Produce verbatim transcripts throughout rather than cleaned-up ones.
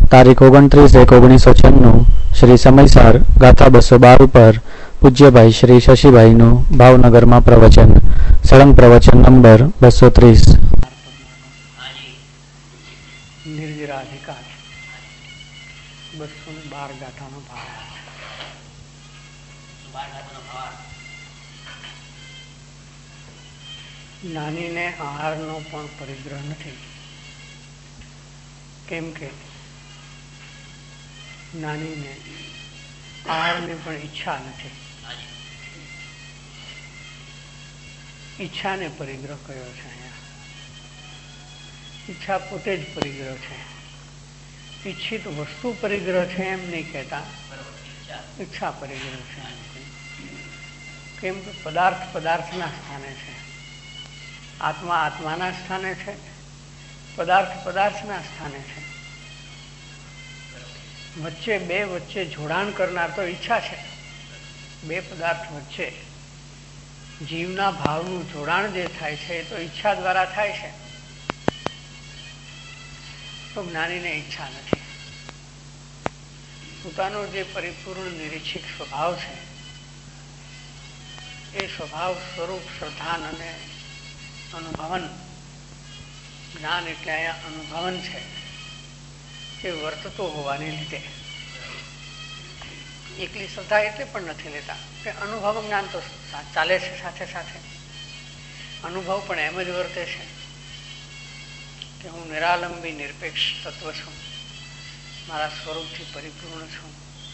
તારીખ ઓગણત્રીસ એક ઓગણીસો છન્નું શ્રી સમયસાર ગાથા બસો બાર ઉપર પૂજ્યભાઈ શ્રી શશીભાઈનું ભાવનગરમાં પ્રવચન. સળંગ પ્રવચન નંબર બસો ત્રીસ. નિર્જરાધિકાર બસો બાર ગાથાનો ભાવ. નાનીને આહારનો પણ પરિગ્રહ નથી, કેમ કે નાનીને આહારની પણ ઈચ્છા નથી. ઈચ્છાને પરિગ્રહ કયો છે અહીંયા. ઈચ્છા પોતે જ પરિગ્રહ છે. ઈચ્છિત વસ્તુ પરિગ્રહ છે એમ નહીં કહેતા, ઈચ્છા પરિગ્રહ છે. કેમ કે પદાર્થ પદાર્થના સ્થાને છે, આત્મા આત્માના સ્થાને છે, પદાર્થ પદાર્થના સ્થાને છે. વચ્ચે બે વચ્ચે જોડાણ કરનાર તો ઈચ્છા છે. બે પદાર્થ વચ્ચે જીવના ભાવનું જોડાણ જે થાય છે એ તો ઈચ્છા દ્વારા થાય છે. તો જ્ઞાનીને ઈચ્છા નથી. પોતાનો જે પરિપૂર્ણ નિરીક્ષિત સ્વભાવ છે એ સ્વભાવ સ્વરૂપ શ્રદ્ધાન અને અનુભવન, જ્ઞાન એટલે અહીંયા અનુભવન છે, એ વર્તતો હોવાને લીધે એકલી શ્રદ્ધા એટલે પણ નથી લેતા કે અનુભવ જ્ઞાન તો ચાલે છે સાથે સાથે. અનુભવ પણ એમ જ વર્તે છે કે હું નિરાલંબી નિરપેક્ષ તત્વ છું, મારા સ્વરૂપથી પરિપૂર્ણ છું,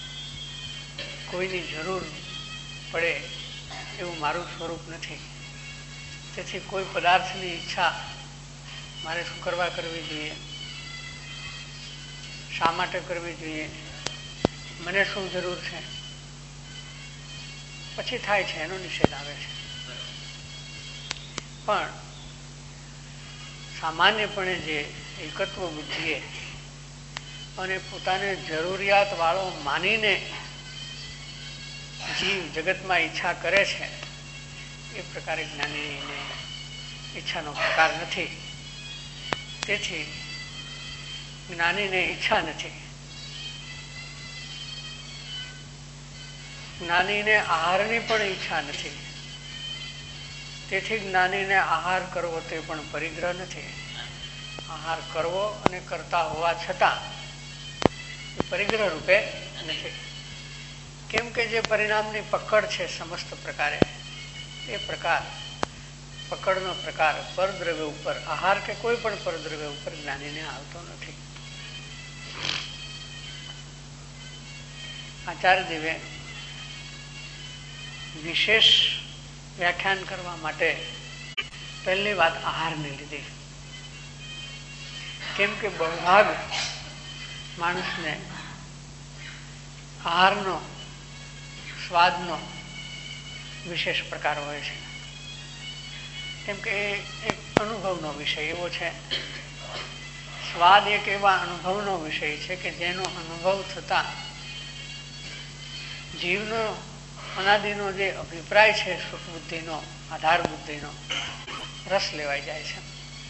કોઈની જરૂર પડે એવું મારું સ્વરૂપ નથી. તેથી કોઈ પદાર્થની ઈચ્છા મારે શું કરવા કરવી જોઈએ, શા માટે કરવી જોઈએ, મને શું જરૂર છે, પછી થાય છે એનો નિષેધ આવે છે. પણ સામાન્યપણે જે એકત્વ બુદ્ધિએ અને પોતાને જરૂરિયાત વાળો માનીને જીવ જગતમાં ઈચ્છા કરે છે એ પ્રકારે જ્ઞાનીને ઈચ્છાનો પ્રકાર નથી. તેથી જ્ઞાનીને ઈચ્છા નથી. જ્ઞાનીને આહારની પણ ઈચ્છા નથી. તેથી જ્ઞાનીને આહાર કરવો તે પણ પરિગ્રહ નથી. આહાર કરવો અને કરતા હોવા છતાં એ પરિગ્રહ રૂપે નથી. કેમ કે જે પરિણામની પકડ છે સમસ્ત પ્રકારે, એ પ્રકાર પકડનો પ્રકાર પરદ્રવ્ય ઉપર, આહાર કે કોઈ પણ પરદ્રવ્ય ઉપર જ્ઞાનીને આવતો નથી. આચાર્યદેવે વિશેષ વ્યાખ્યાન કરવા માટે પહેલી વાત આહારને લીધી. કેમ કે બહુભાગ માણસને આહારનો સ્વાદનો વિશેષ પ્રકાર હોય છે. કેમ કે એ એક અનુભવનો વિષય એવો છે. સ્વાદ એક એવા અનુભવનો વિષય છે કે જેનો અનુભવ થતા જીવનો અનાદિનો જે અભિપ્રાય છે, સુખ બુદ્ધિનો, આધાર બુદ્ધિનો, રસ લેવાઈ જાય છે.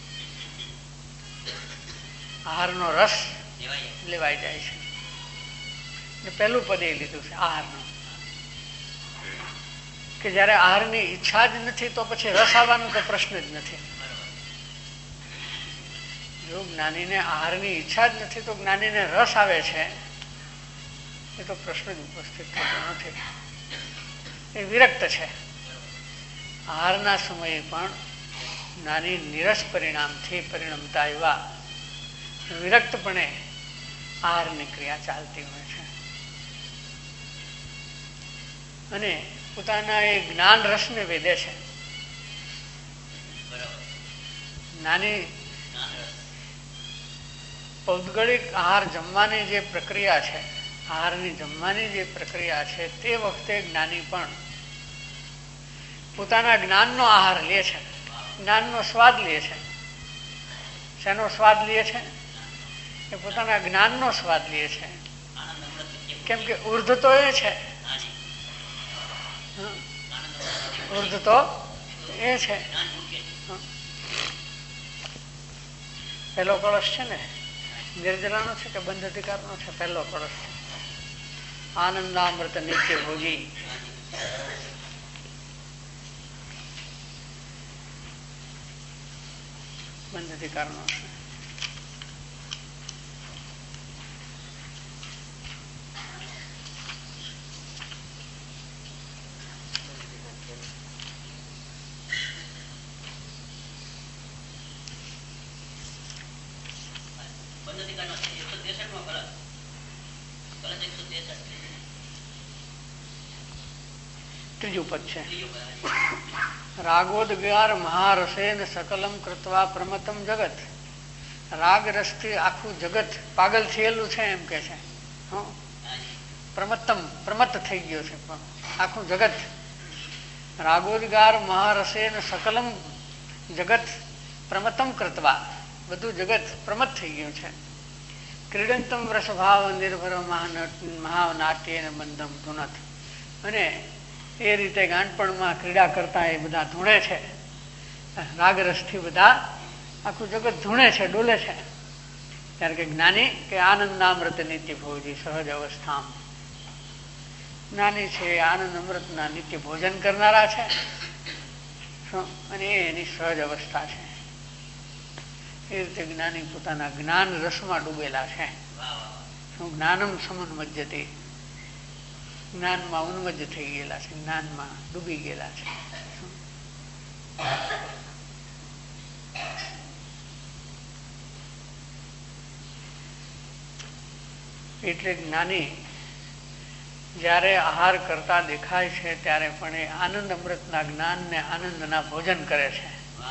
આહારનો રસ લેવાઈ જાય છે. પહેલું પદ એ લીધું છે આહારનું, કે જયારે આહારની ઈચ્છા જ નથી તો પછી રસ આવવાનો તો પ્રશ્ન જ નથી. જો જ્ઞાનીને આહારની ઈચ્છા જ નથી તો જ્ઞાનીને રસ આવે છે એ તો પ્રશ્ન જ ઉપસ્થિત થતો નથી. એ વિરક્ત છે. આહારના સમયે પણ જ્ઞાની નિરસ પરિણામથી પરિણમતા એવા વિરક્તપણે આહારની ક્રિયા ચાલતી હોય છે. અને પોતાના એ જ્ઞાન રસને વેદે છે. નાની પૌદ્ગલિક આહાર જમવાની જે પ્રક્રિયા છે, આહારની જમવાની જે પ્રક્રિયા છે, તે વખતે જ્ઞાની પણ પોતાના જ્ઞાનનો આહાર લે છે, જ્ઞાનનો સ્વાદ લે છે. શેનો સ્વાદ લે છે? એ પોતાના જ્ઞાનનો સ્વાદ લે છે. કેમ કે ઉર્ધ તો એ છે, ઉર્ધ તો એ છે. પેલો કળશ છે ને નિર્જલાનો છે કે બંધ અધિકારનો છે? પહેલો કળશ આનંદામૃત નિત્ય ભોજી. બંધ અધિકારનો છે. ત્રીજું પદ છે રાગોદગાર મહારસેન સકલમ કૃત્વા પ્રમતમ જગત. રાગ રસથી આખું જગત પાગલ થયેલું છે એમ કે છે. પ્રમત્તમ પ્રમત્ત થઈ ગયો છે આખું જગત. રાગોદગાર મહારસેન સકલમ જગત પ્રમતમ કૃત્વા, બધું જગત પ્રમત્ત થઈ ગયું છે. ક્રીડંતમ રસભાવ નિર્ભર મહાનાટ્ય બંધમ ધુનત. અને એ રીતે ગાંઠપણમાં ક્રીડા કરતા એ બધા ધૂણે છે. રાગરસથી બધા આખું જગત ધૂણે છે, ડોલે છે. ત્યારે કે જ્ઞાની કે આનંદામૃત નિત્ય ભોજી સહજ અવસ્થા. જ્ઞાની છે આનંદ અમૃતના નિત્ય ભોજન કરનારા છે અને એ એની સહજ અવસ્થા છે. એ રીતે જ્ઞાની પોતાના જ્ઞાન રસમાં ડૂબેલા છે. શું જ્ઞાનમ સમન્વજ્યતે, જ્ઞાનમાં ઉન્મજ્જ થઈ ગયેલા છે, જ્ઞાનમાં ડૂબી ગયેલા છે. એટલે જ્ઞાની જ્યારે આહાર કરતા દેખાય છે ત્યારે પણ એ આનંદ અમૃતના જ્ઞાન ને આનંદના ભોજન કરે છે.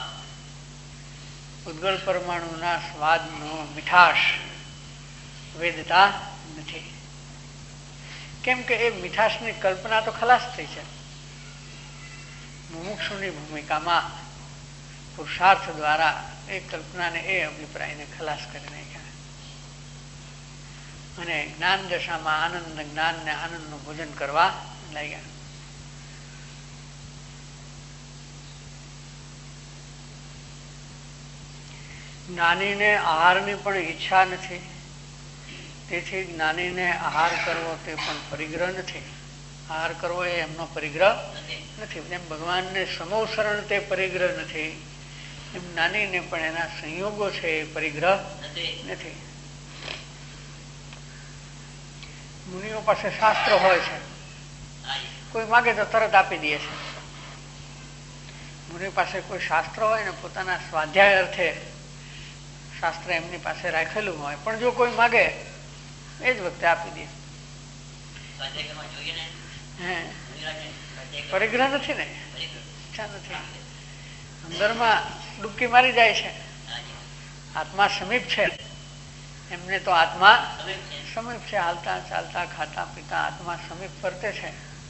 ઉદ્ગળ પરમાણુના સ્વાદનો મીઠાશ વેદતા નથી. કેમ કે એ મીઠાશની કલ્પના તો ખલાસ થઈ છે. મુમુક્ષુની ભૂમિકામાં પુરુષાર્થ દ્વારા એ કલ્પનાને એ અભિપ્રાયને ખલાસ કરી નાખ્યા અને જ્ઞાન દશામાં આનંદ જ્ઞાન ને આનંદનું ભોજન કરવા લાગ્યા. જ્ઞાનીને આહારની પણ ઈચ્છા નથી, તેથી જ્ઞાનીને આહાર કરવો તે પણ પરિગ્રહ નથી. આહાર કરવો એ એમનો પરિગ્રહ નથી. જેમ ભગવાનને સમોસરણ તે પરિગ્રહ નથી, એમ જ્ઞાનીને પણ એના સંયોગો છે એ પરિગ્રહ નથી. મુનિઓ પાસે શાસ્ત્ર હોય છે, કોઈ માગે તો તરત આપી દે છે. મુનિ પાસે કોઈ શાસ્ત્ર હોય ને પોતાના સ્વાધ્યાય અર્થે શાસ્ત્ર એમની પાસે રાખેલું હોય, પણ જો કોઈ માગે એ જ વખતે આપી દે. પરિગ્રહ નથી ને, ઈચ્છા નથી. અંદરમાં ડૂબકી મારી જાય છે. આત્મા સમીપ છે એમને તો આત્મા સમીપ છે. હાલતા ચાલતા ખાતા પીતા આત્મા સમીપ વર્તે છે.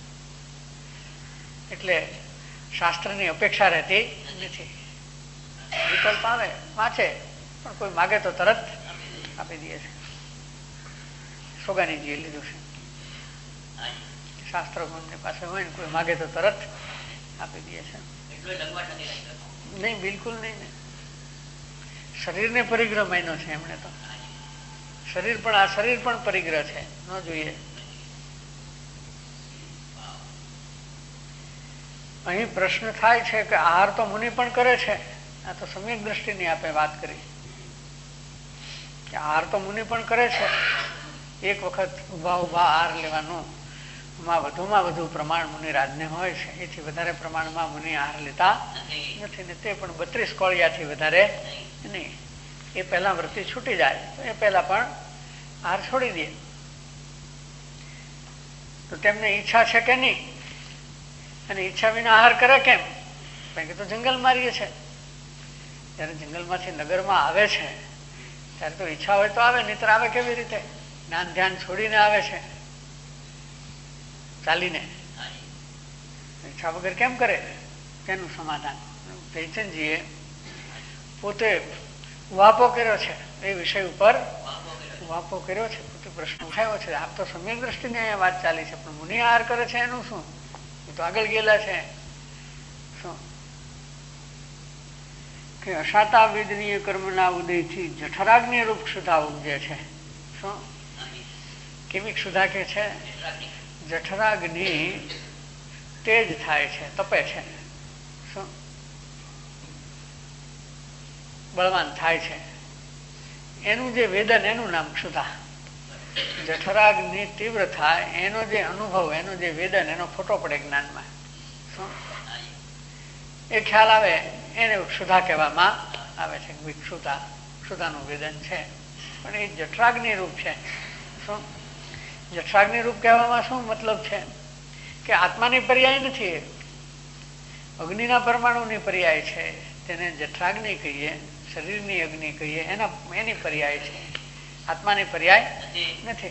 એટલે શાસ્ત્રની અપેક્ષા રહેતી નથી. વિકલ્પ આવે વાંચે, પણ કોઈ માગે તો તરત આપી દે છે. સોગાનીજીએ લીધું છે. શાસ્ત્ર કોઈની પાસે હોય ને કોઈ માગે તો તરત આપી દે છે. નહીં, બિલકુલ નહીં ને. શરીરને પરિગ્રહ માન્યો છે એમણે તો. શરીર પણ આ શરીર પણ પરિગ્રહ છે, ન જોઈએ. અહીં પ્રશ્ન થાય છે કે આહાર તો મુનિ પણ કરે છે. આ તો સમ્યક દ્રષ્ટિની આપણે વાત કરી કે આહાર તો મુનિ પણ કરે છે. એક વખત ઉભા ઉભા આહાર લેવાનું માં વધુમાં વધુ પ્રમાણ મુનિરાજને હોય છે. એથી વધારે પ્રમાણમાં મુનિ આહાર લેતા નથી ને તે પણ બત્રીસ કોળિયાથી વધારે નહીં. એ પહેલા વૃત્તિ છૂટી જાય તો એ પહેલા પણ આહાર છોડી દે. તો તેમને ઈચ્છા છે કે નહીં? અને ઈચ્છા વિના આહાર કરે કેમ? કારણ કે તો જંગલ મારીએ છે. જયારે જંગલમાંથી નગરમાં આવે છે ત્યારે તો ઈચ્છા હોય તો આવે, નહીતર આવે કેવી રીતે? જ્ઞાન ધ્યાન છોડીને આવે છે, ચાલીને. ઈચ્છા વગર કેમ કરે? તેનું સમાધાન જયચંદજીએ પોતે વાપો કર્યો છે. એ વિષય ઉપર વાપો કર્યો છે, પોતે પ્રશ્ન ઉઠાવ્યો છે. આપ તો સમ્યક દ્રષ્ટિની અહીંયા વાત ચાલી છે, પણ મુનિ આહાર કરે છે એનું શું? એ તો આગળ ગયેલા છે. શું કે અશાતા વેદનીય કર્મના ઉદયથી જઠરાગ્નિ રૂપ ક્ષુધા ઉપજે છે. શું કેવી ક્ષુધા કે છે? જઠરાગ્નિ તેજ થાય છે, તપે છે, શું બળવાન થાય છે. એનું જે વેદન એનું નામ ક્ષુધા. જઠરાગ્નિ તીવ્ર થાય એનો જે અનુભવ, એનો જે વેદન, એનો ફોટો પડે જ્ઞાનમાં, શું એ ખ્યાલ આવે એને ક્ષુધા કહેવામાં આવે છે. ક્ષુધા ક્ષુધાનું વેદન છે, પણ એ જઠરાગ્નિ રૂપ છે. શું જઠરાગ્નિ રૂપ કહેવામાં શું મતલબ છે? કે આત્માની પર્યાય નથી, અગ્નિના પરમાણુની પર્યાય છે. તેને જઠરાગ્નિ કહીએ, શરીરની અગ્નિ કહીએ, એના એની પર્યાય છે, આત્માની પર્યાય નથી.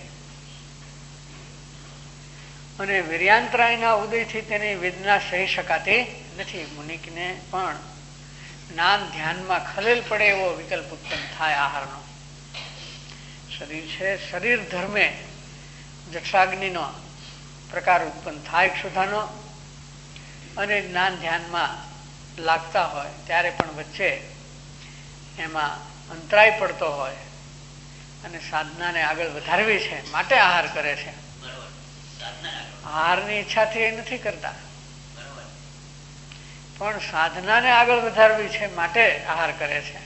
અને વીર્યાંતરાયના ઉદયથી તેની વેદના સહી શકાતી નથી. મુનિકને પણ જ્ઞાન ધ્યાનમાં ખલેલ પડે એવો વિકલ્પ ઉત્પન્ન થાય આહારનો. શરીર છે, શરીર ધર્મે જઠરાગ્નિનો પ્રકાર ઉત્પન્ન થાય ક્ષુધાનો, અને જ્ઞાન ધ્યાનમાં લાગતા હોય ત્યારે પણ વચ્ચે એમાં અંતરાય પડતો હોય અને સાધનાને આગળ વધારવી છે માટે આહાર કરે છે. આહારની ઈચ્છાથી એ નથી કરતા, પણ સાધનાને આગળ વધારવી છે માટે આહાર કરે છે.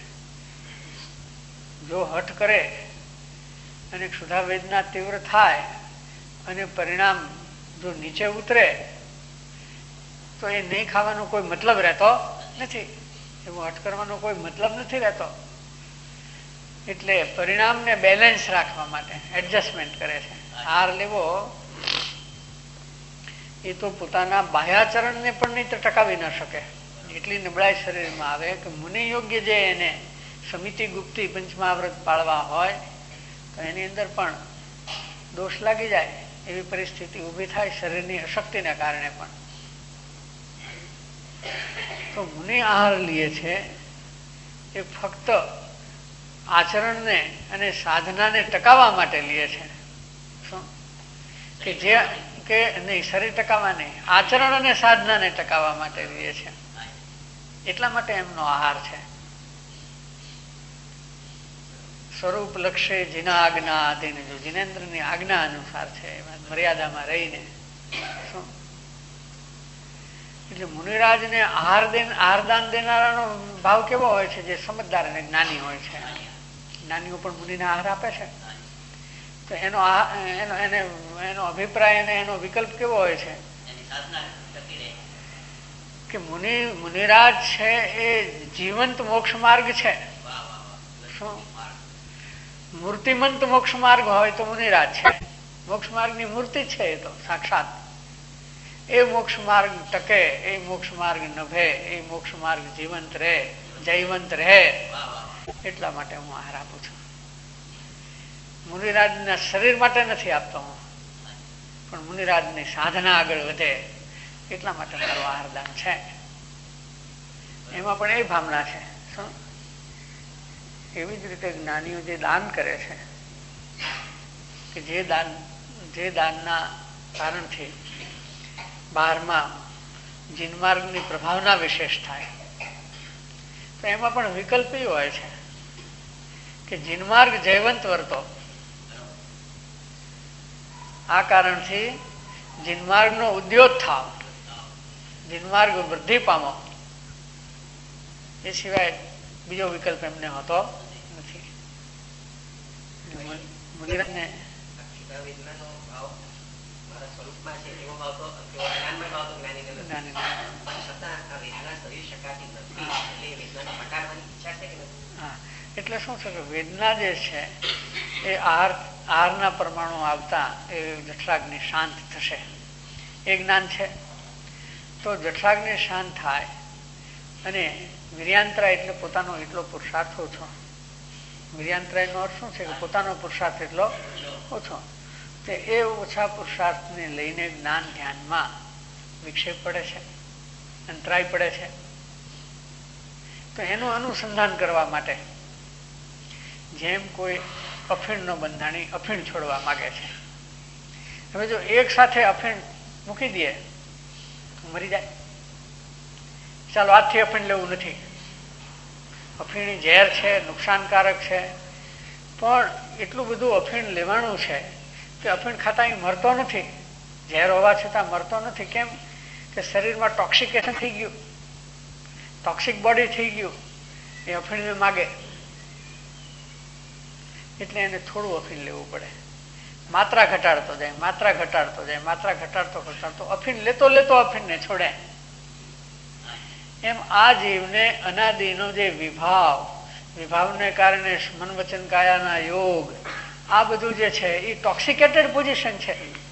જો હઠ કરે અને ક્ષુધા વેદના તીવ્ર થાય અને પરિણામ જો નીચે ઉતરે તો એ નહીં ખાવાનો કોઈ મતલબ રહેતો નથી. એવું હઠ કરવાનો કોઈ મતલબ નથી રહેતો. એટલે પરિણામને બેલેન્સ રાખવા માટે એડજસ્ટમેન્ટ કરે છે. આહાર લેવો એ તો પોતાના બાહ્યાચરણને પણ નહીં તો ટકાવી ન શકે. એટલી નબળાઈ શરીરમાં આવે કે મુનિ યોગ્ય જે એને સમિતિ ગુપ્તી પંચમહાવ્રત પાળવા હોય તો એની અંદર પણ દોષ લાગી જાય એવી પરિસ્થિતિ ઊભી થાય શરીરની અશક્તિને કારણે પણ. તો મુનિ આહાર લે છે એ ફક્ત આચરણને અને સાધનાને ટકાવવા માટે લે છે. શું કે જે કે નહીં, શરીર ટકાવવા નહીં, આચરણ અને સાધનાને ટકાવવા માટે લે છે. એટલા માટે એમનો આહાર છે. સ્વરૂપ લક્ષ્ય જીના આજ્ઞા આધીન, જો જીનેન્દ્રની આજ્ઞા અનુસાર છે, એમાં મર્યાદામાં રહીને. શું એટલે મુનિરાજને આહાર દે આહારદાન દેનારાનો ભાવ કેવો હોય છે? જે સમજદાર અને જ્ઞાની હોય છે. જ્ઞાનીઓ પણ મુનિને આહાર આપે છે. તો એનો એનો એને એનો અભિપ્રાય અને એનો વિકલ્પ કેવો હોય છે? કે મુનિ મુનિરાજ છે એ જીવંત મોક્ષ માર્ગ છે. શું મૂર્તિમંત મોક્ષ માર્ગ હોય તો મુનિરાજ છે. મોક્ષ માર્ગની મૂર્તિ છે એ તો સાક્ષાત. એ મોક્ષ માર્ગ ટકે, એ મોક્ષ માર્ગ નભે, એ મોક્ષ માર્ગ જીવંત રહે, જયવંત રહે, એટલા માટે હું આહાર આપું છું. મુનિરાજના શરીર માટે નથી આપતો હું, પણ મુનિરાજની સાધના આગળ વધે એટલા માટે મારું આહારદાન છે. એમાં પણ એ ભાવના છે. શું એવી જ રીતે જ્ઞાનીઓ જે દાન કરે છે કે જે દાન જે દાનના કારણથી બહારમાં જીનમાર્ગની પ્રભાવના વિશેષ થાય, તો એમાં પણ વિકલ્પ એ હોય છે કે જીનમાર્ગ જયવંત વર્તો. આ કારણથી જીનમાર્ગનો ઉદ્યોગ થાવ, જીનમાર્ગ વૃદ્ધિ પામો, એ સિવાય બીજો વિકલ્પ એમને હોતો નથી. મુનિરાજને એટલે શું છે કે વેદના જે છે એ આહાર આહારના પરમાણુ આવતા એ જઠરાગ્નિ શાંત થશે, એ જ્ઞાન છે. તો જઠરાગ્નિ શાંત થાય અને વીર્યાંતરાય એટલે પોતાનો એટલો પુરુષાર્થ ઓછો. વીર્યાંતરાયનો અર્થ શું છે કે પોતાનો પુરુષાર્થ એટલો ઓછો. તો એ ઓછા પુરુષાર્થને લઈને જ્ઞાન ધ્યાનમાં વિક્ષેપ પડે છે, અંતરાય પડે છે. તો એનું અનુસંધાન કરવા માટે જેમ કોઈ અફીણનો બંધાણી અફીણ છોડવા માગે છે. હવે જો એક સાથે અફીણ મૂકી દઈએ તો મરી જાય. ચાલો આજથી અફીણ લેવું નથી, અફીણ ઝેર છે, નુકસાનકારક છે, પણ એટલું બધું અફીણ લેવાનું છે કે અફીણ ખાતા એ મરતો નથી, ઝેર હોવા છતાં મરતો નથી. કેમ કે શરીરમાં ટોક્સિકેશન થઈ ગયું, ટોક્સિક બોડી થઈ ગયું, એ અફીણને માગે એટલે એને થોડું અફીણ લેવું પડે. માત્રા ઘટાડતો જાય, માત્રા ઘટાડતો જાય, માત્રા ઘટાડતો ઘટાડતો અફીણ લેતો લેતો અફીણને છોડે. એમ આ જીવને અનાદિનો જે વિભાવ, વિભાવને કારણે મન વચન કાયાના યોગ, આ બધું જે છે એ ટોક્સિકેટેડ પોઝિશન છે.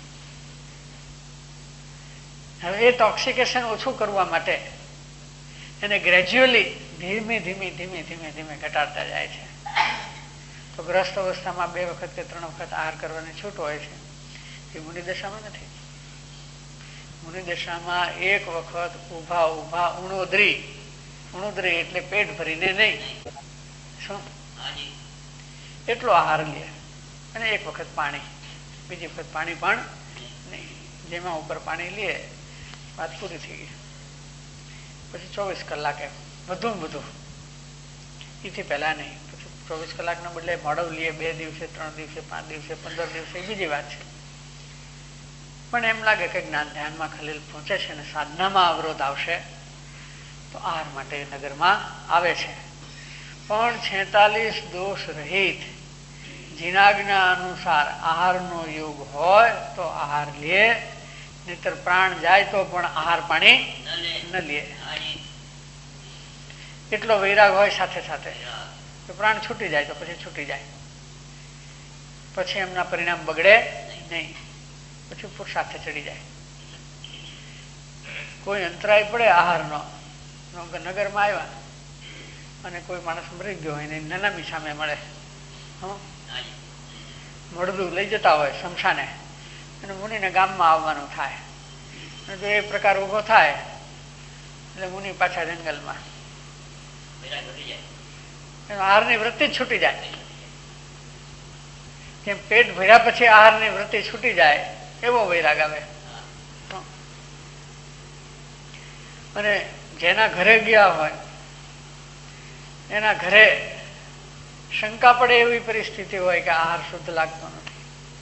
હવે એ ટોક્સિકેશન ઓછું કરવા માટે એને ગ્રેજ્યુઅલી ધીમે ધીમે ધીમે ધીમે ધીમે ઘટાડતા જાય છે. તો ગ્રસ્ત અવસ્થામાં બે વખત કે ત્રણ વખત આહાર કરવાની છૂટ હોય છે, એ મુનિ દશામાં નથી. મુનિ દશામાં એક વખત ઉભા ઉભા ઉણોદરી, ઉણોદરી એટલે પેટ ભરીને નહીં, શું એટલો આહાર લે, અને એક વખત પાણી, બીજી વખત પાણી પણ નહીં. જેમાં ઉપર પાણી લે વાત પૂરી થઈ ગઈ. પછી ચોવીસ કલાકે વધુ ને વધુ, એથી પહેલા નહીં. પછી ચોવીસ કલાકના બદલે મોડવ લે, બે દિવસે, ત્રણ દિવસે, પાંચ દિવસે, પંદર દિવસે, બીજી વાત છે. પણ એમ લાગે કે જ્ઞાન ધ્યાનમાં ખલેલ પહોંચે છે અને સાધનામાં અવરોધ આવશે તો આહાર માટે નગરમાં આવે છે. પણ છેતાલીસ દોષ રહિત જીનાજ્ઞા અનુસાર આહારનો યોગ હોય તો આહાર લે, નહીતર પ્રાણ જાય તો પણ આહાર પાણી ન લે. એટલો વૈરાગ હોય સાથે સાથે તો પ્રાણ છૂટી જાય તો પછી છૂટી જાય, પછી એમના પરિણામ બગડે નહીં, પછી પુરુષાર્થે ચડી જાય. કોઈ અંતરાય પડે આહારનો, નગરમાં આવ્યા અને કોઈ માણસ મરી ગયો હોય ને નનામી સામે મળે, મળદું લઈ જતા હોય શમશાને, અને મુનિને ગામમાં આવવાનું થાય, અને જો એ પ્રકાર ઉભો થાય એટલે મુનિ પાછા જંગલમાં, આહારની વૃત્તિ જ છૂટી જાય. કેમ પેટ ભર્યા પછી આહારની વૃત્તિ છૂટી જાય એવો વૈરાગ આવે. અને જેના ઘરે ગયા હોય એના ઘરે શંકા પડે એવી પરિસ્થિતિ હોય કે આહાર શુદ્ધ લાગતો નથી.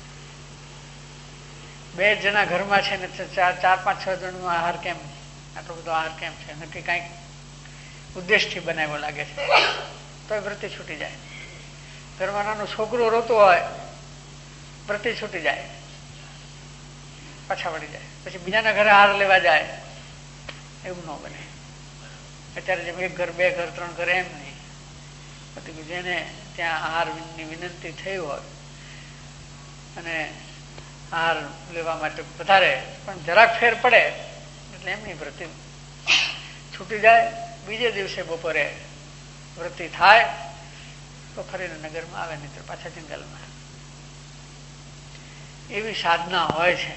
બે જણા ઘરમાં છે ને ચાર ચાર પાંચ છ જણનો આહાર કેમ, આટલો બધો આહાર કેમ છે, નક્કી કાંઈક ઉદ્દેશથી બનાવ્યો લાગે છે, તો એ વૃત્તિ છૂટી જાય. ઘરમાં નાનું છોકરું રોતું હોય, વૃત્તિ છૂટી જાય, પાછા વળી જાય, પછી બીજાના ઘરે આહાર લેવા જાય, એવું ન બને. અત્યારે જેમ એક ઘર, બે ઘર, ત્રણ ઘર એમ નહીં, પછી જેને ત્યાં આહારની વિનંતી થઈ હોય અને આહાર લેવા માટે વધારે પણ જરાક ફેર પડે એટલે એમની વૃત્તિ છૂટી જાય. બીજે દિવસે બપોરે વૃત્તિ થાય તો ફરીને નગરમાં આવે, નહીં તો પાછા જંગલમાં. એવી સાધના હોય છે.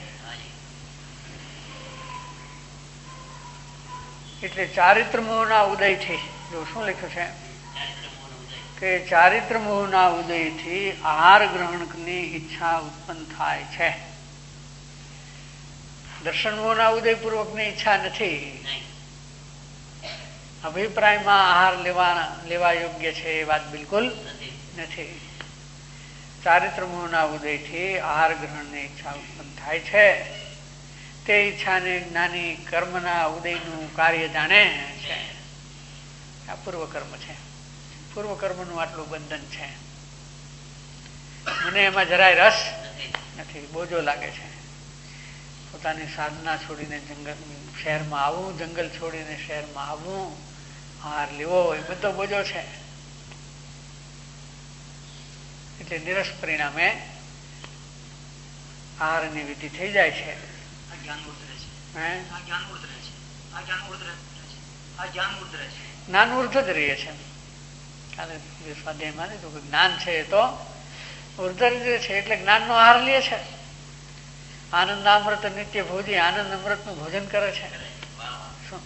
એટલે ચારિત્ર મોહના ઉદયથી, જો શું લખ્યું છે કે ચારિત્ર મોહના ઉદયથી આહાર ગ્રહણની ઈચ્છા ઉત્પન્ન થાય છે. દર્શન મોહના ઉદયપૂર્વકની ઈચ્છા નથી. અભિપ્રાયમાં આહાર લેવા લેવા યોગ્ય છે એ વાત બિલકુલ નથી. ચારિત્ર મોહના ઉદયથી આહાર ગ્રહણની ઈચ્છા ઉત્પન્ન થાય છે. તે ઈચ્છાને જ્ઞાની કર્મના ઉદયનું કાર્ય જાણે છે. આ પૂર્વ કર્મ છે. પૂર્વ કર્મનું આટલું બંધન છે. મને એમાં જરાય રસ નથી, બોજો લાગે છે. પોતાની સાધના છોડીને જંગલ શહેરમાં આવવું, જંગલ છોડીને શહેરમાં આવવું, આહાર લેવો, એ બધો બોજો છે. એટલે નિરસ પરિણામે આહારની વિધિ થઈ જાય છે. જ્ઞાન ઉર્ધ જ રહે છે. કાલે સ્વાધ્યાયમાં લીધું કે જ્ઞાન છે એ તો ઉર્ધ જ છે, એટલે જ્ઞાનનો આહાર લે છે. આનંદ અમૃત નિત્ય ભોજી, આનંદ અમૃત નું ભોજન કરે છે. શું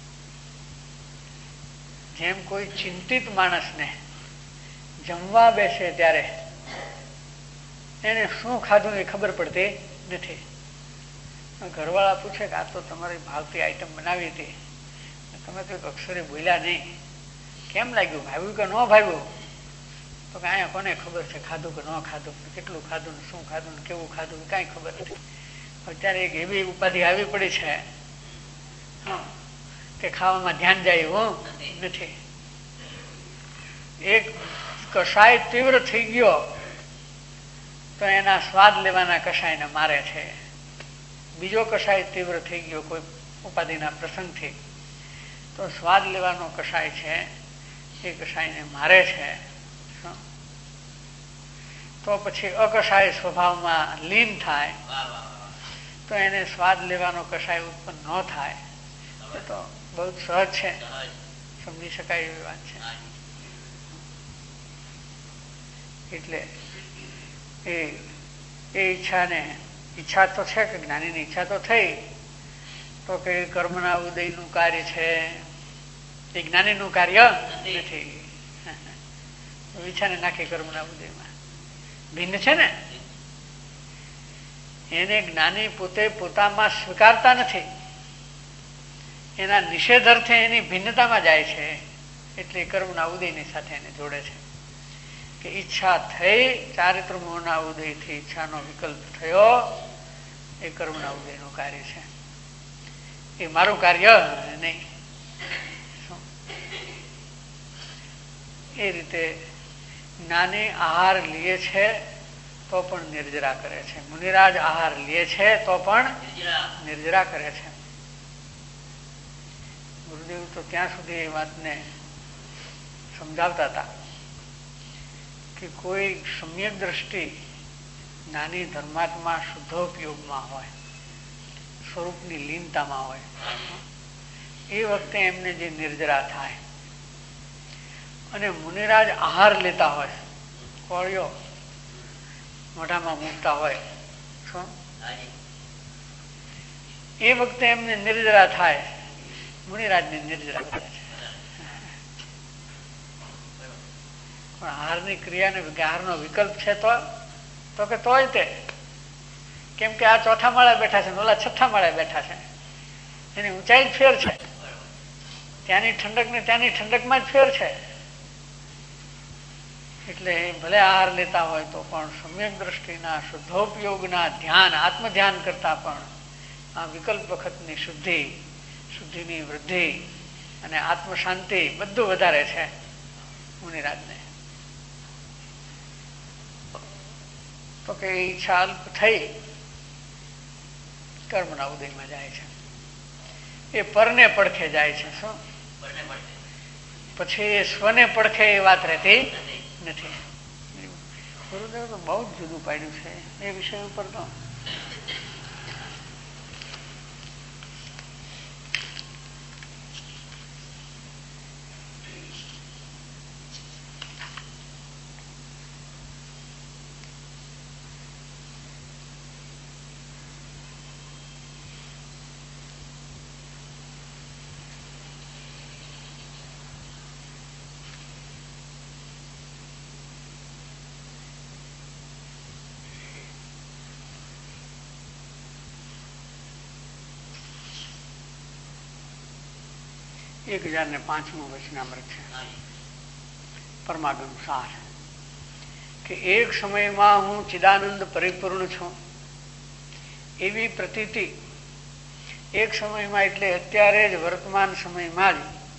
જેમ કોઈ ચિંતિત માણસને જમવા બેસે ત્યારે એને શું ખાધું એ ખબર પડતી નથી. ઘરવાળા પૂછે કે આ તો તમારી ભાવતી આઈટમ બનાવી હતી, તમે તો એક અક્ષરે બોલ્યા નહીં, કેમ લાગ્યું, ભાવ્યું કે ન ભાવ્યું? તો કે અહીંયા કોને ખબર છે ખાધું કે ન ખાધું, કેટલું ખાધું ને શું ખાધું ને કેવું ખાધું કાંઈ ખબર નથી. અત્યારે એક એવી ઉપાધિ આવી પડી છે કે ખાવામાં ધ્યાન જાય એવું નથી. એક કષાય તીવ્ર થઈ ગયો તો એના સ્વાદ લેવાના કષાયને મારે છે. બીજો કષાય તીવ્ર થઈ ગયો કોઈ ઉપાધિના પ્રસંગથી તો સ્વાદ લેવાનો કષાય છે એ કષાયને મારે છે. તો પછી અકષાય સ્વભાવમાં લીન થાય તો એને સ્વાદ લેવાનો કષાય ઉત્પન્ન ન થાય. એ તો બહુ સહજ છે, સમજી શકાય એવી વાત છે. એટલે એ એ ઈચ્છાને ઈચ્છા તો છે કે જ્ઞાનીની ઈચ્છા તો થઈ તો કે કર્મના ઉદયનું કાર્ય છે એ જ્ઞાનીનું કાર્ય નથી. ઈચ્છાને નાખી કર્મના ઉદયમાં ભિન્ન છે ને. એને જ્ઞાની પોતે પોતામાં સ્વીકારતા નથી, એના નિષેધાર્થે એની ભિન્નતામાં જાય છે. એટલે કર્મના ઉદયની સાથે એને જોડે છે કે ઈચ્છા થઈ, ચારિત્ર મોહના ઉદયથી ઈચ્છાનો વિકલ્પ થયો, એ કર્મના ઉદયનું કાર્ય છે, એ મારું કાર્ય નહીં. એ રીતે જ્ઞાની આહાર લે છે તો પણ નિર્જરા કરે છે, મુનિરાજ આહાર લે છે તો પણ નિર્જરા કરે છે. ગુરુદેવ તો ત્યાં સુધી એ વાતને સમજાવતા હતા કે કોઈ સમ્યક દ્રષ્ટિ જ્ઞાની ધર્માત્મા શુદ્ધોપયોગમાં હોય, સ્વરૂપની લીનતામાં હોય, એ વખતે એમને જે નિર્જરા થાય અને મુનિરાજ આહાર લેતા હોય, કોળિયો મોઢામાં મૂકતા હોય, એ વખતે એમને નિર્જરા થાય. મુનિરાજને નિર્જરા કરે છે. પણ આહારની ક્રિયાને આહારનો વિકલ્પ છે તો તો કે તોય તે કેમ કે આ ચોથા માળે બેઠા છે, ઓલા છઠ્ઠા માળે બેઠા છે, એની ઊંચાઈ જ ફેર છે, ત્યાંની ઠંડક ને ત્યાંની ઠંડકમાં જ ફેર છે. એટલે ભલે આહાર લેતા હોય તો પણ સમ્યક દ્રષ્ટિના શુદ્ધોપયોગના ધ્યાન, આત્મ ધ્યાન કરતા પણ આ વિકલ્પ વખતની શુદ્ધિ, શુદ્ધિની વૃદ્ધિ અને આત્મ શાંતિ બધું વધારે છે મુનિરાજને. તો કે ઈચ્છા અલ્પ થઈ કર્મના ઉદયમાં જાય છે, એ પરને પડખે જાય છે. શું પછી એ સ્વને પડખે એ વાત રહેતી નથી. ગુરુદેવ તો બહુ જ જુદું પાડ્યું છે એ વિષય ઉપર. તો એક હજાર ને પાંચમું વચનામૃત છે, પરમાગમ સાર, કે એક સમયમાં હું ચિદાનંદ પરિપૂર્ણ છું એવી પ્રતીતિ, એક સમયમાં એટલે અત્યારે જ વર્તમાન સમયમાં જ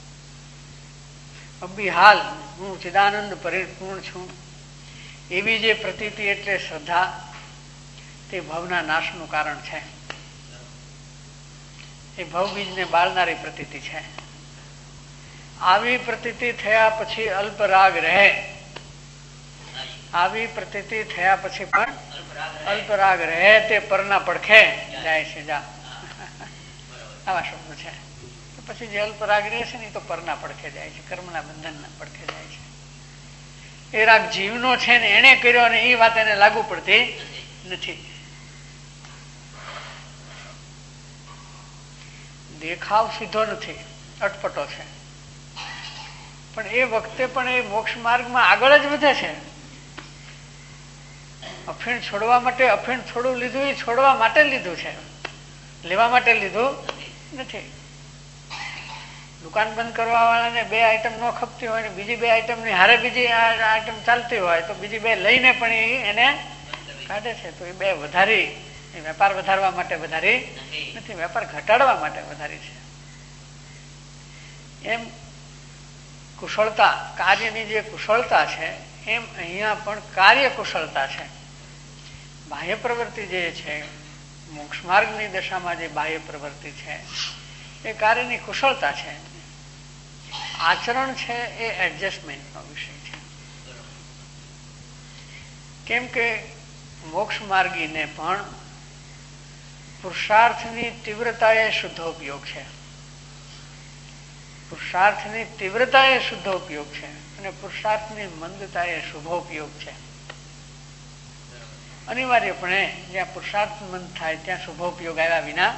અભિહાલ હું ચિદાનંદ પરિપૂર્ણ છું એવી જે પ્રતીતિ એટલે શ્રદ્ધા, તે ભવના નાશનું કારણ છે. એ ભવબીજને બાળનારી પ્રતીતિ છે. આવી પ્રતીતિ થયા પછી અલ્પ રાગ રહે, આવી પ્રતીતિ થયા પછી પણ અલ્પ રાગ રહે, તે પરના પડખે જાય છે. જા આવા શબ્દો છે. પછી જે અલ્પ રાગ રહે છે ને એ તો પરના પડખે જાય છે, કર્મના બંધનના પડખે જાય છે. એ રાગ જીવનો છે ને એને કર્યો ને એ વાત એને લાગુ પડતી નથી. દેખાવ સીધો નથી, અટપટો છે, પણ એ વખતે પણ એ મોક્ષ માર્ગમાં આગળ જ વધે છે. અફીણ છોડવા માટે અફીણ થોડું લીધું એ છોડવા માટે લીધું છે, લેવા માટે લીધું નથી. દુકાન બંધ કરવા વાળાને બે આઈટમ ન ખપતી હોય ને બીજી બે આઈટમ ની હારે બીજી આઈટમ ચાલતી હોય તો બીજી બે લઈને પણ એને કાઢે છે. તો એ બે વધારી વેપાર વધારવા માટે વધારી નથી, વેપાર ઘટાડવા માટે વધારી છે. એમ કુશળતા, કાર્યની જે કુશળતા છે એમ અહીંયા પણ કાર્ય કુશળતા છે. બાહ્ય પ્રવૃત્તિ જે છે, મોક્ષ માર્ગની દશામાં જે બાહ્ય પ્રવૃત્તિ છે એ કાર્યની કુશળતા છે. આચરણ છે એ એડજસ્ટમેન્ટનો વિષય છે. કેમ કે મોક્ષ માર્ગીને પણ પુરુષાર્થની તીવ્રતા એ શુદ્ધોપયોગ છે. પુરુષાર્થની તીવ્રતા એ શુદ્ધોપયોગ છે અને પુરુષાર્થની મંદતા એ શુભોપયોગ છે. અનિવાર્યપણે જ્યાં પુરુષાર્થ મંદ થાય ત્યાં શુભોપયોગ આવ્યા વિના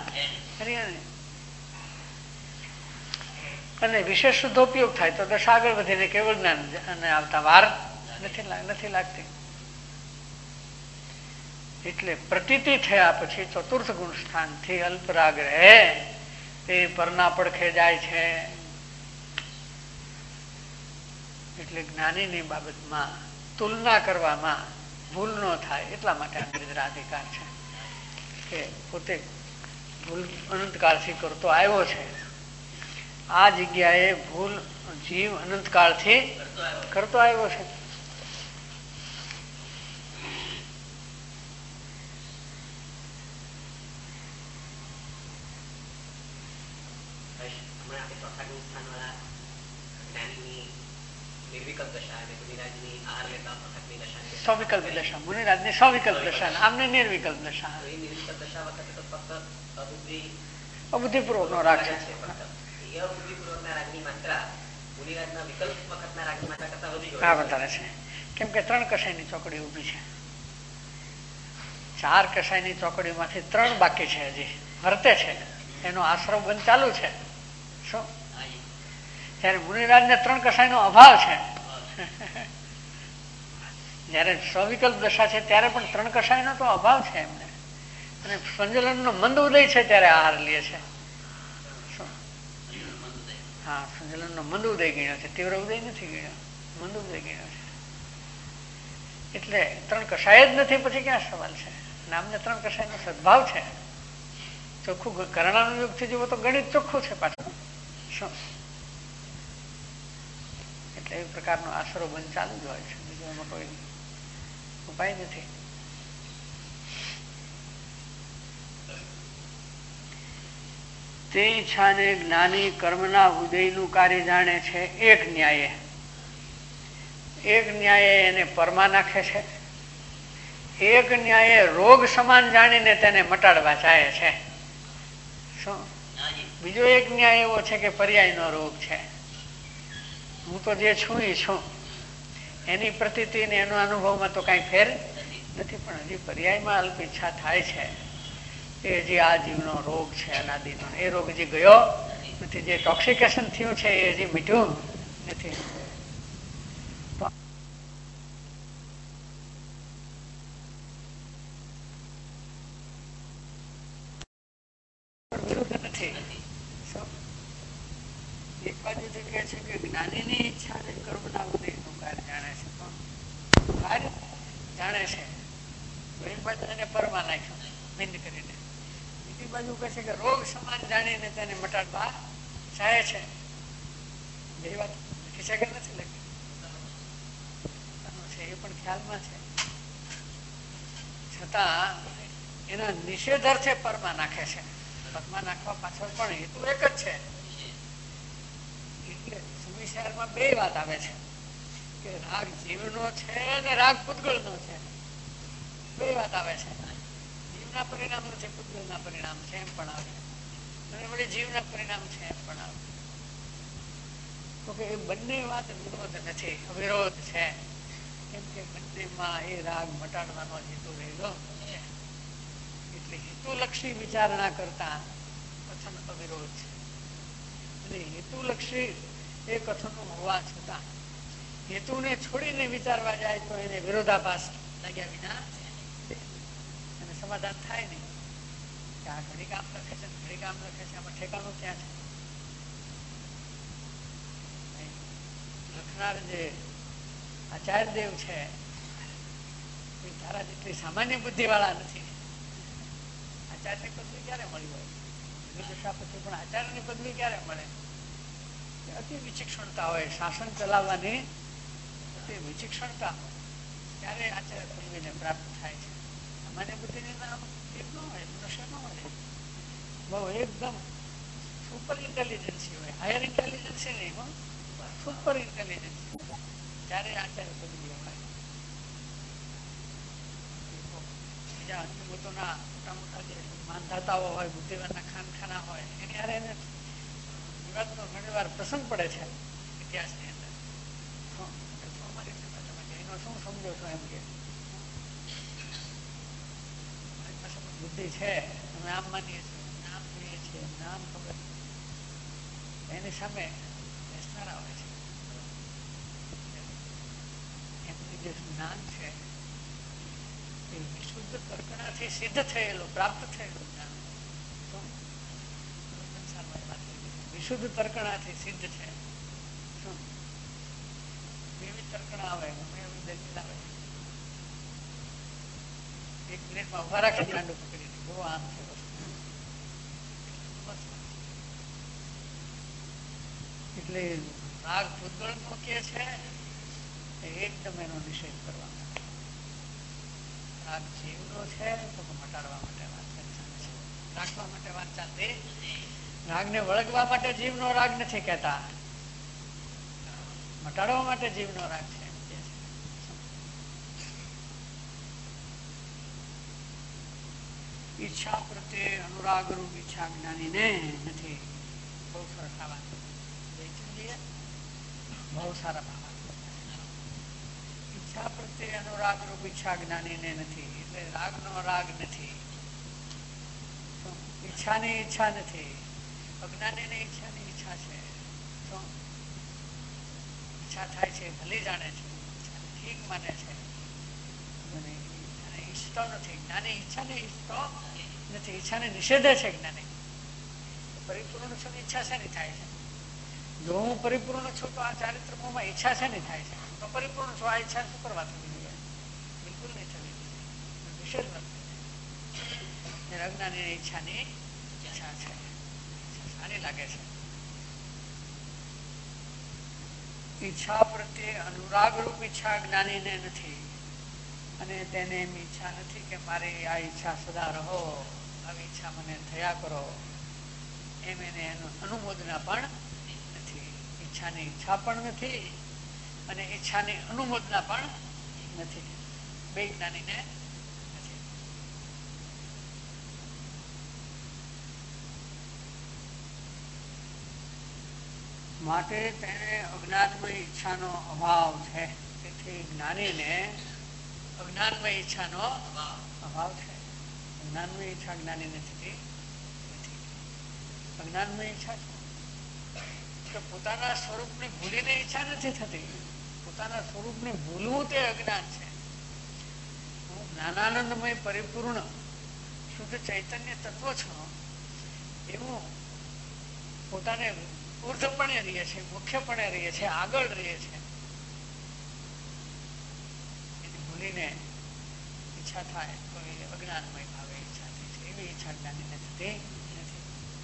અને વિશેષ શુદ્ધોપયોગ થાય તો દશા આગળ વધીને કેવળ જ્ઞાન અને આવતા વાર નથી નથી લાગતી. એટલે પ્રતીતિ થયા પછી ચતુર્થ ગુણ સ્થાન થી અલ્પરાગ રહે તે પરના પડખે જાય છે. એટલે જ્ઞાનીની બાબતમાં તુલના કરવામાં ભૂલ ન થાય એટલા માટે અધિકાર છે કે પોતે ભૂલ અનંતકાળથી કરતો આવ્યો છે. આ જગ્યાએ ભૂલ જીવ અનંતકાળથી કરતો આવ્યો છે. સ્વવિકલ્પ દશા, મુનિરાજ ની સ્વવિકલ્પ દશા, આમને નિર્વિકલ્પ દશા. અબુદ્ધિપૂર્વક નો રાગ છે. હા વધારે છે. કેમ કે ત્રણ કસાયની ચોકડી ઉભી છે. ચાર કસાયની ચોકડીમાંથી ત્રણ બાકી છે, હજી વર્તે છે, એનો આશ્રવ બંધ ચાલુ છે. શું જયારે મુનિરાજ ને ત્રણ કસાય નો અભાવ છે, જયારે સ્વવિકલ્પ દશા છે ત્યારે પણ ત્રણ કસાય નો તો અભાવ છે એમને, અને સંજલન નો મંદ ઉદય છે ત્યારે આહાર લે છે. હા, સંજલન નો મંદ ઉદય ગણ્યો છે, તીવ્ર ઉદય નથી ગણ્યો, મંદ ઉદય ગણ્યો છે. એટલે ત્રણ કસાય જ નથી પછી ક્યાં સવાલ છે? નામને ત્રણ કસાય નો સદભાવ છે. ચોખ્ખું કરણાનું યુગ થી જુઓ તો ગણિત ચોખ્ખું છે પાછું. શું એટલે એ પ્રકારનો આશરો બંધ ચાલુ જ હોય છે, બીજો એમાં કોઈ ઉપાય નથી. તે ઈચ્છાને જ્ઞાની કર્મના ઉદયનું કાર્ય જાણે છે એક ન્યાયે. એક ન્યાયે એને પરમાં નાખે છે, એક ન્યાયે રોગ સમાન જાણીને તેને મટાડવા ચાહે છે. શું બીજો એક ન્યાય એવો છે કે પર્યાયનો રોગ છે, હું તો જે છું એ છું, એની પ્રતીતિ ને એનો અનુભવમાં તો કઈ ફેર નથી, પણ હજી પર્યાયમાં અલ્પ ઈચ્છા થાય છે. એ જે આ જીવનો રોગ છે અનાદિનો, એ રોગ હજી ગયો નથી, જે ટોક્સિકેશન થયું છે એ હજી મીઠું નથી. વિરુદ્ધ નથી. એક બાજુ કહે છે કે જ્ઞાનીની ઈચ્છા ને કર્મના ઉદયનું કાર્ય જાણે છે, કાર્ય જાણે છે, એક બાજુ એને પરમાં નાખ્યું બિંદ કરીને, બીજી બાજુ કહે છે કે રોગ સમાન જાણીને તેને મટાડવા ચાહે છે. બે વાત લખી છે કે નથી લખી છે એ પણ ખ્યાલમાં છે, છતાં એના નિષેધાર્થે પરમાં નાખે છે. પરમાં નાખવા પાછળ પણ હેતુ એક જ છે. એટલે સુવિચારમાં બે વાત આવે છે કે રાગ જીવનો છે અને રાગ પૂતગળનો છે. બે વાત આવે છે, જીવના પરિણામ છે, પૂતગળના પરિણામ છે એમ પણ આવે, અને વળી જીવના પરિણામ છે એમ પણ આવે. તો કે એ બંને વાત વિરોધ નથી, અવિરોધ છે. કેમ કે બંનેમાં એ રાગ મટાડવાનો હેતુ રહેલો છે. એટલે હેતુલક્ષી વિચારણા કરતા કથન અવિરોધ છે, અને હેતુલક્ષી એ કથનો હોવા છતાં હેતુને છોડીને વિચારવા જાય તો એને વિરોધાભાસ લાગ્યા વિના અને સમાધાન થાય નહીં. કે આ ઘડી કામ લખે છે, ઘડી કામ લખે છે, આમાં ઠેકાણું ક્યાં છે? લખનાર જે આચાર્ય દેવ છે એ તારા જેટલી સામાન્ય બુદ્ધિ વાળા નથી. આચાર્યની પદવી ક્યારે મળી હોય? દશા પછી પણ આચાર્યની પદવી ક્યારે મળે? અતિ વિચક્ષણતા હોય, શાસન ચલાવવાની અતિ વિચક્ષણતા હોય ત્યારે આચાર્ય પદવીને પ્રાપ્ત થાય છે. સામાન્ય બુદ્ધિની નામ એ ન હોય, દશા ન હોય. બહુ એકદમ સુપર ઇન્ટેલિજન્સી હોય, હાયર ઇન્ટેલિજન્સી નહીં હો, સુપર ઇન્ટેલિજન્સી, ત્યારે આચાર્ય પદવી હોય. બીજા અનુભૂતોના મોટા મોટા જે માનધાતાઓ હોય, બુદ્ધિવાનના ખાનખાના હોય, એની હારે એને વિવાદનો ઘણી વાર પ્રસંગ પડે છે ઇતિહાસની અંદર. એનો શું સમજો છો એમ કે મારી પાસે બુદ્ધિ છે, અમે આમ માનીએ છીએ, નામ જોઈએ છીએ, નામ ખબર એની સામે બેસનારા હોય છે. એમનું જે જ્ઞાન છે એ વિશુદ્ધ તર્કણાથી સિદ્ધ થયેલું, પ્રાપ્ત થયેલું જ્ઞાન. વિશુદ્ધ તર્કણાથી સિદ્ધ છે. શું વિવિધ તર્કણા આવે, ગમે એવી દલીલ આવે, એક મિનિટમાં ઉભા રાખે ગાંડું પકડીને, બહુ આમ છે વસ્તુ. એટલે રાગ ભૂતગળ નો કે છે એકદમ એનો નિષેધ કરવા માટે. રાગ જીવનો છે તો મટાડવા માટે વાત કરી છે, રાખવા માટે વાત ચાલતી. રાગને વળગવા માટે જીવનો રાગ નથી કહેતા, મટાડવા માટે જીવનો રાગ છે. ઈચ્છા પ્રત્યે અનુરાગ રૂપ ઈચ્છા જ્ઞાની ને નથી. બહુ સરસ આ વાત બહુ સારા ભાવ. ઈચ્છા પ્રત્યે અનુરાગ રૂપ ઈચ્છા જ્ઞાની ને નથી. એટલે રાગ નો રાગ નથી, ઈચ્છાની ઈચ્છા નથી. અજ્ઞાની ની ઈચ્છાની ઈચ્છા છે. ઈચ્છા થાય છે, ભલી જાણે છે, ઠીક માને છે, ઈચ્છતો નથી. જ્ઞાની ઈચ્છાને ઈચ્છતો નથી, ઈચ્છાને નિષેધે છે. જ્ઞાની પરિપૂર્ણ છું, ઈચ્છા શેની થાય છે? જો હું પરિપૂર્ણ છું તો આ ચારિત્રમોમાં ઈચ્છા શેની થાય છે? તો પરિપૂર્ણ છું, આ ઈચ્છા શું કરવા થવી જોઈએ? બિલકુલ નહીં થવી જોઈએ, નિષેધ નથી. અજ્ઞાની ઈચ્છાની ઈચ્છા છે, સારી લાગે છે. ઈચ્છા પ્રત્યે અનુરાગ રૂપ ઈચ્છા જ્ઞાની ને નથી. અને તેને એમ ઈચ્છા નથી કે મારી આ ઈચ્છા સદા રહો, આવી ઈચ્છા મને થયા કરો, એમ એને એનું અનુમોદના પણ નથી. ઈચ્છાની ઈચ્છા પણ નથી અને ઈચ્છાની અનુમોદના પણ નથી. બે જ્ઞાનીને નથી. માટે તેને અજ્ઞાનમય ઈચ્છાનો અભાવ છે. તેથી જ્ઞાનીને અજ્ઞાનમય ઈચ્છાનો અભાવ છે. જ્ઞાનમય ઈચ્છા જ્ઞાની નથી. અજ્ઞાનમય ઈચ્છા છે, પોતાના સ્વરૂપને ભૂલીને ઈચ્છા નથી થતી. પોતાના સ્વરૂપને ભૂલવું તે અજ્ઞાન છે. હું જ્ઞાનાનંદમય પરિપૂર્ણ શુદ્ધ ચૈતન્ય તત્વ છું એવું પોતાને ઉર્ધપણે રહીએ છે, મુખ્યપણે રહીએ છે, આગળ રહીએ છે. એની ભૂલીને ઈચ્છા થાય તો એ અજ્ઞાનમય ભાવે ઈચ્છા થઈ છે. એવી ઈચ્છા જ્ઞાનીને થતી નથી.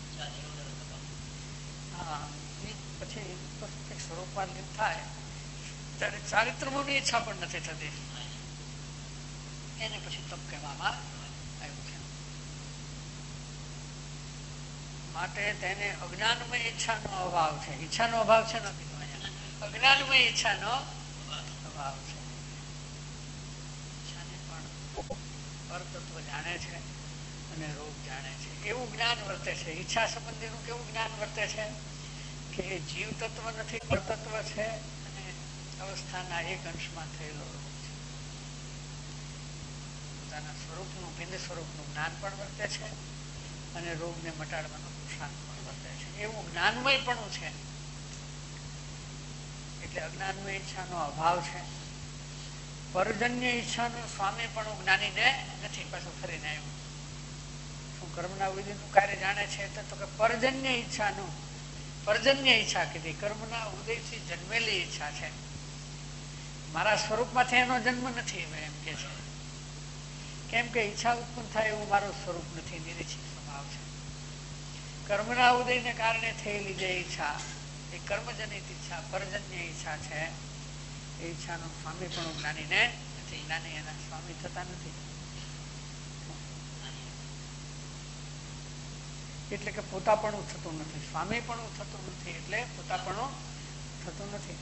હા, પછી સ્વરૂપમાં લીન થાય ત્યારે ચારિત્રમોની ઈચ્છા પણ નથી થતી. એને પછી તપ કહેવામાં આવ્યું છે. માટે તેને અજ્ઞાનમય ઈચ્છાનો અભાવ છે. ઈચ્છાનો અભાવ છે નથી, અજ્ઞાનમય ઈચ્છાનો અભાવ છે. ઈચ્છાને પણ પરતત્વ જાણે છે અને રોગ જાણે છે એવું જ્ઞાન વર્તે છે. ઈચ્છા સંબંધીનું કેવું જ્ઞાન વર્તે છે કે એ જીવ તત્વ નથી, પરતત્વ છે અને અવસ્થાના એક અંશમાં થયેલો રોગ છે. પોતાના સ્વરૂપનું ભિન્ન સ્વરૂપનું જ્ઞાન પણ વર્તે છે અને રોગને મટાડવાનો પુરુષાર્થ પણ વર્તે છે. એવું જ્ઞાનમય પણ છે. એટલે અજ્ઞાનમય ઈચ્છાનો અભાવ છે. પરજન્ય ઈચ્છાનો સ્વામી પણ જ્ઞાનીને નથી. પાછું ફરીને આવ્યું. શું કર્મના વિધિનું કાર્ય જાણે છે તો કે પરજન્ય ઈચ્છાનું પર્જન્ય ઈચ્છા કીધી, કર્મના ઉદયથી જન્મેલી ઈચ્છા છે. મારા સ્વરૂપમાંથી એનો જન્મ નથી એમ કે છે. કેમ કે ઈચ્છા ઉત્પન્ન થાય એવું મારું સ્વરૂપ નથી, નિરીચ્છિત સ્વભાવ છે. કર્મના ઉદયને કારણે થયેલી જે ઈચ્છા એ કર્મજનિત ઈચ્છા, પર્જન્ય ઈચ્છા છે. એ ઈચ્છાનો સ્વામી પણ જ્ઞાનીને નથી. જ્ઞાની એના સ્વામી થતા નથી. એટલે કે પોતાપણું થતું નથી, સ્વામી પણ થતું નથી, એટલે પોતાપણું થતું નથી.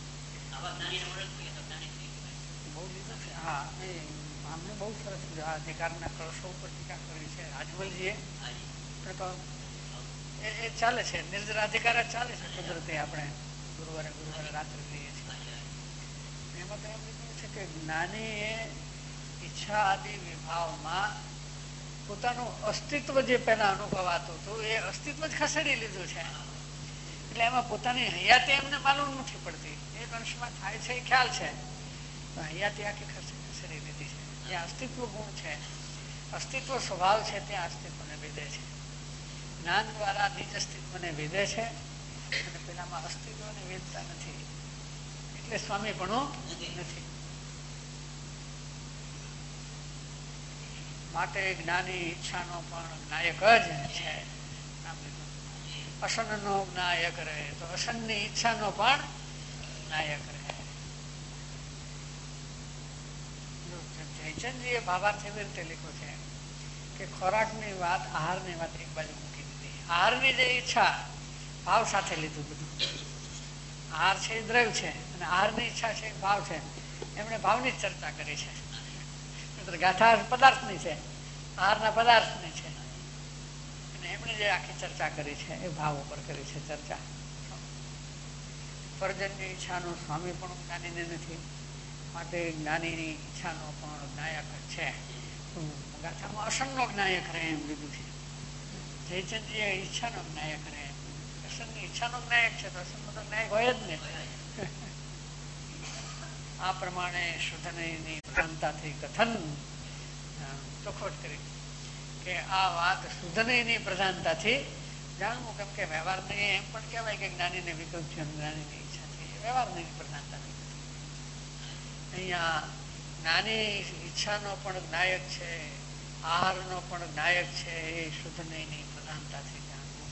બહુ લીધું છે. હા, એ આમને બહુ સરસ અધિકારના કળશો ઉપર ટીકા કરી છે રાજમલજીએ. તો એ ચાલે છે, નિર્જરાધિકાર ચાલે છે કુદરતી. આપણે ગુરુવારે ગુરુવારે રાત્રે લઈએ છીએ. એમાં તો એમ લીધું છે કે જ્ઞાની એ ઈચ્છા આદિ વિભાવમાં પોતાનું અસ્તિત્વ જે પહેલા અનુભવાતું હતું એ અસ્તિત્વ જ ખસેડી લીધું છે. એટલે એમાં પોતાની હયાતી એમને માલુમ નથી પડતી. એક અંશમાં થાય છે એ ખ્યાલ છે, હયાતી આખી ખસેડી લીધી છે. જ્યાં અસ્તિત્વ ગુણ છે, અસ્તિત્વ સ્વભાવ છે, ત્યાં અસ્તિત્વને વિધે છે. જ્ઞાન દ્વારા નિજ અસ્તિત્વને વિધે છે અને પેલામાં અસ્તિત્વને વેદતા નથી, એટલે સ્વામી પણ નથી. માટે જ્ઞાની ઈચ્છાનો પણ નાયક જ છે. અસનનો નાયક રહે તો અસનની ઈચ્છાનો પણ નાયક રહે. જયચંદજીએ ભાવાર્થ એવી રીતે લખ્યો છે કે ખોરાકની વાત, આહારની વાત એક બાજુ મૂકી દીધી. આહારની જે ઈચ્છા ભાવ સાથે લીધું બધું. આહાર છે એ દ્રવ્ય છે અને આહારની ઈચ્છા છે એ ભાવ છે. એમણે ભાવની જ ચર્ચા કરી છે. ગાથા પદાર્થની છે, આહારના પદાર્થની છે, અને એમણે જે આખી ચર્ચા કરી છે એ ભાવ ઉપર કરી છે ચર્ચા. પર્જન્ય ઈચ્છાનો સ્વામી પણ જ્ઞાનીને નથી, માટે જ્ઞાનીની ઈચ્છાનો પણ નાયક છે. ગાથામાં અસનનો નાયક રહે એમ લીધું છે. જયચંદજીએ ઈચ્છાનો નાયક રહે. અસનની ઈચ્છાનો નાયક છે તો અસનનો તો નાયક હોય જ ને. આ પ્રમાણે શુદ્ધનયની પ્રધાનતાથી કથન ચોખવટ કરી કે આ વાત શુદ્ધનયની પ્રધાનતાથી જાણવું. કેમ કે વ્યવહારની એમ પણ કહેવાય કે જ્ઞાનીને વિકલ્પ છે, જ્ઞાનીની ઈચ્છા છે, વ્યવહારની પ્રધાનતાથી. અહીંયા જ્ઞાની ઈચ્છાનો પણ નાયક છે, આહારનો પણ નાયક છે, એ શુદ્ધનયની પ્રધાનતાથી જાણવું.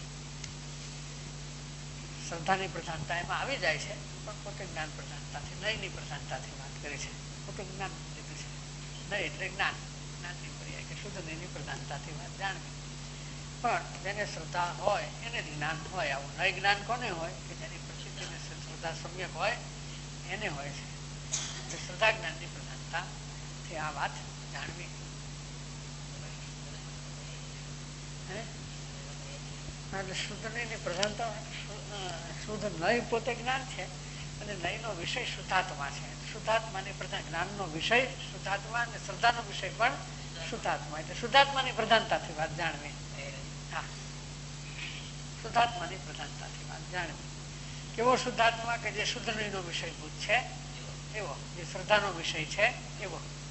શ્રદ્ધાની પ્રધાનતા એમાં આવી જાય છે, પણ પોતે જ્ઞાન પ્રધાનતાથી, નયની પ્રધાનતાથી વાત કરી છે. પોતે જ્ઞાન લીધું છે. નય એટલે જ્ઞાન, જ્ઞાનની પર્યાય કે શુદ્ધ નયની પ્રધાનતાથી વાત જાણવી. પણ જેને શ્રદ્ધા હોય એને જ્ઞાન હોય. આવું નય જ્ઞાન કોને હોય કે જેની પ્રસિદ્ધિને શ્રદ્ધા સમ્યક હોય એને હોય છે. એટલે શ્રદ્ધા જ્ઞાનની પ્રધાનતાથી આ વાત જાણવી. એટલે શુદ્ધ નયની પ્રધાનતા, શુદ્ધ નય પોતે જ્ઞાન છે અને નયનો વિષય શુદ્ધાત્મા છે. શુદ્ધાત્માની પ્રધાન, જ્ઞાનનો વિષય શુદ્ધાત્મા અને શ્રદ્ધાનો વિષય પણ શુદ્ધાત્મા. એટલે શુદ્ધાત્માની પ્રધાનતાથી વાત જાણવી. હા, શુદ્ધાત્માની પ્રધાનતાથી વાત જાણવી. કેવો શુદ્ધાત્મા કે જે શુદ્ધ નયનો વિષયભૂત છે એવો, જે શ્રદ્ધાનો વિષય છે એવો.